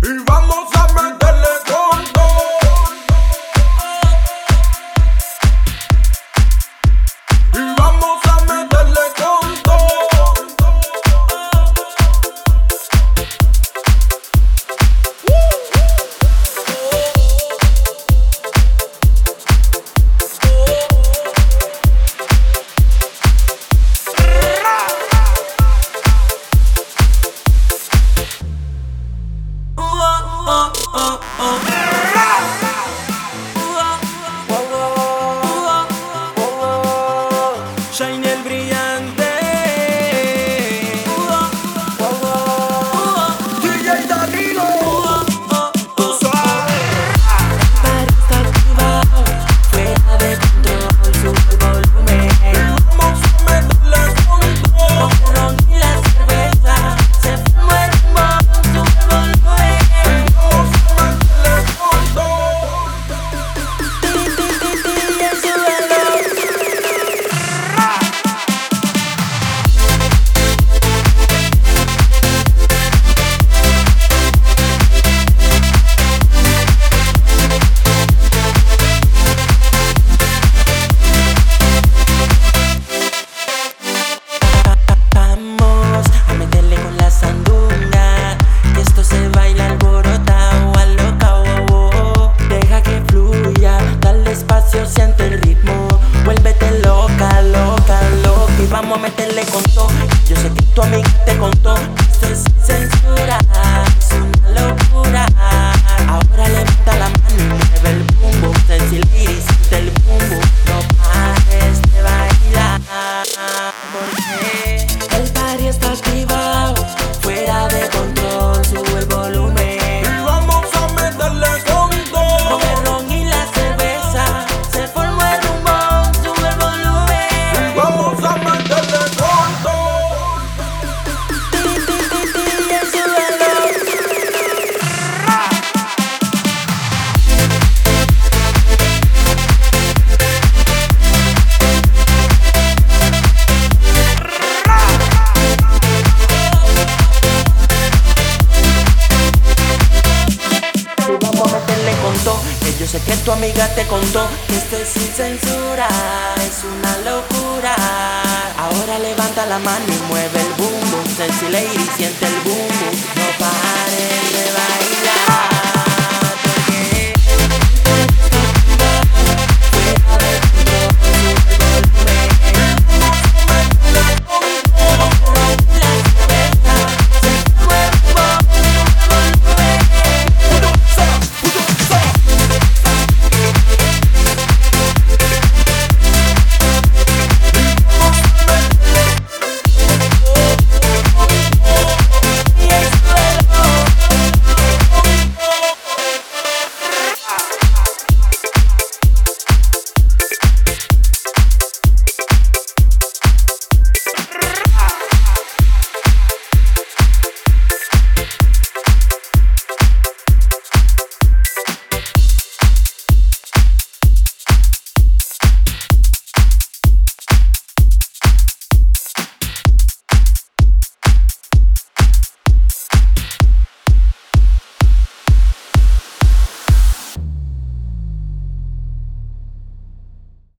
Y vamos a meterle con todo. Y vamos a meterle con todo. Shine el brillante. DJ Danilo. Tú sabes. Party está activado, fuera de control, sube el volumen. Vamos a meterle con todo. Con el ron y la cerveza, se fuma el humo, sube el volumen. Vamos a meterle con todo. Y el suelo. Vamos a meterle con la sandunga, que esto se baila alborotado, alocao, oh, oh. Deja que fluya, dale espacio, siente el ritmo. Vuélvete loca, loca, loca. Y vamos a meterle con todo. Yo sé que tu amiga te contó. Esto es sin censura, es una locura. Ahora levanta la mano y mueve el boom boom. Sexy lady, siente el boom boom. No pares de bailar, porque el party está activado, fuera de control, sube el volumen. Y vamos a meterle con todo. Con el ron y la cerveza, se formó el rumbo, sube el volumen. Vamos a meterle con todo. Y el suelo. Y vamos a meterle con todo, que yo sé que tu amiga te contó. Que esto es sin censura, es una locura. Ahora levanta la mano y mueve el boom boom. Sexy lady, siente el boom boom. No para.